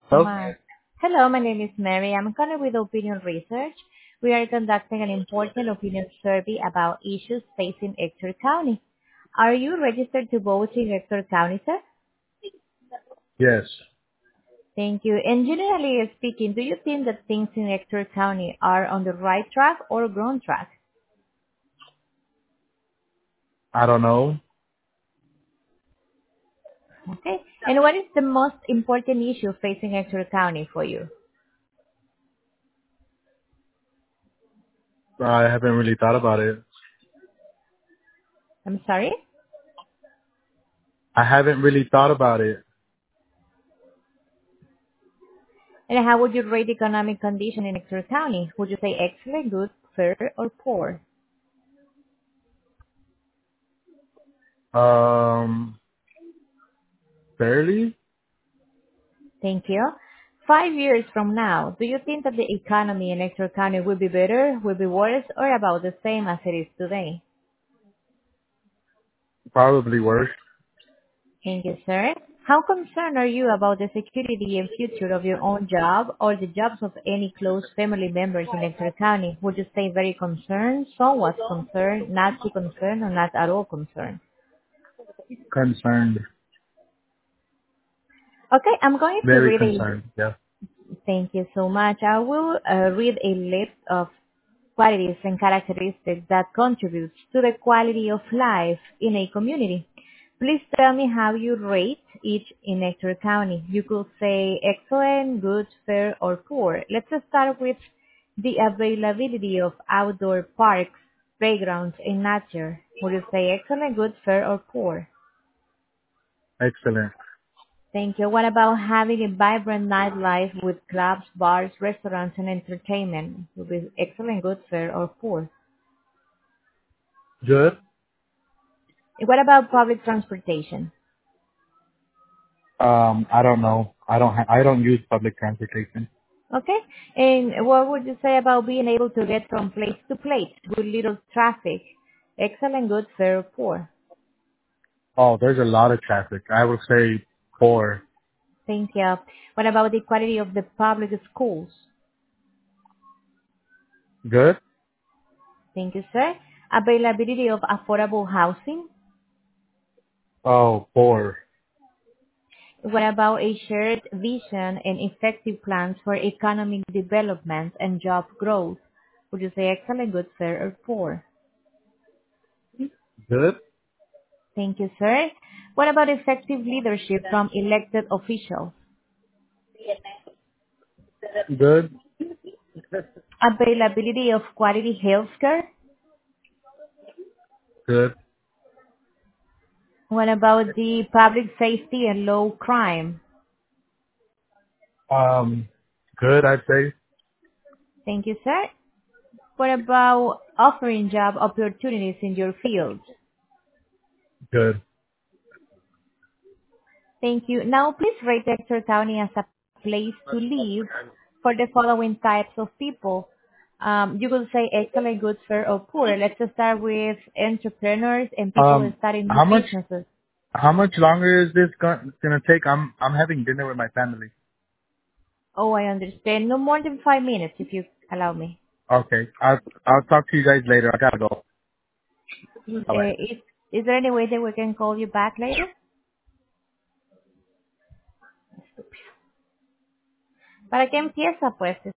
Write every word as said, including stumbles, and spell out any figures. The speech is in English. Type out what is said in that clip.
so Hello? much. Hello, my name is Mary. I'm calling with Opinion Research. We are conducting an important opinion survey about issues facing Ector County. Are you registered to vote in Ector County, sir? Yes. Thank you. And generally speaking, do you think that things in Ector County are on the right track or wrong track? I don't know. Okay. And what is the most important issue facing Ector County for you? I haven't really thought about it. I'm sorry? I haven't really thought about it. And how would you rate economic condition in Ector County? Would you say excellent, good, fair, or poor? Um, Fairly? Thank you. Five years from now, do you think that the economy in Ector County will be better, will be worse, or about the same as it is today? Probably worse. Thank you, sir. How concerned are you about the security and future of your own job or the jobs of any close family members in Ector County? Would you say very concerned, somewhat concerned, not too concerned, or not at all concerned? Concerned. Okay, I'm going to Very read a concerned. Yeah. Thank you so much. I will uh, read a list of qualities and characteristics that contribute to the quality of life in a community. Please tell me how you rate each in Ector County. You could say excellent, good, fair, or poor. Let's start with the availability of outdoor parks, playgrounds, and nature. Would you say excellent, good, fair, or poor? Excellent. Thank you. What about having a vibrant nightlife with clubs, bars, restaurants, and entertainment? Would be excellent, good, fair, or poor? Good? What about public transportation? Um, I don't know. I don't ha- I don't use public transportation. Okay. And what would you say about being able to get from place to place with little traffic? Excellent, good, fair, or poor? Oh, there's a lot of traffic. I would say poor. Thank you. What about the quality of the public schools? Good? Thank you, sir. Availability of affordable housing? Oh, poor. What about a shared vision and effective plans for economic development and job growth? Would you say excellent, good, fair, or poor? Good? Thank you, sir. What about effective leadership from elected officials? Good? Availability of quality healthcare? Good? What about the public safety and low crime? Um, Good, I'd say. Thank you, sir. What about offering job opportunities in your field? Good. Thank you. Now, please rate Ector County as a place to live for the following types of people. Um, you could say excellent, good, fair, or poor. Let's start with entrepreneurs and people Um, starting new how much businesses. how much longer is this go- gonna take? I'm I'm having dinner with my family. Oh, I understand. No more than five minutes, if you allow me. Okay. I'll I'll talk to you guys later. I gotta go. Bye bye. Uh, is, is there any way that we can call you back later? ¿Para qué empieza, pues?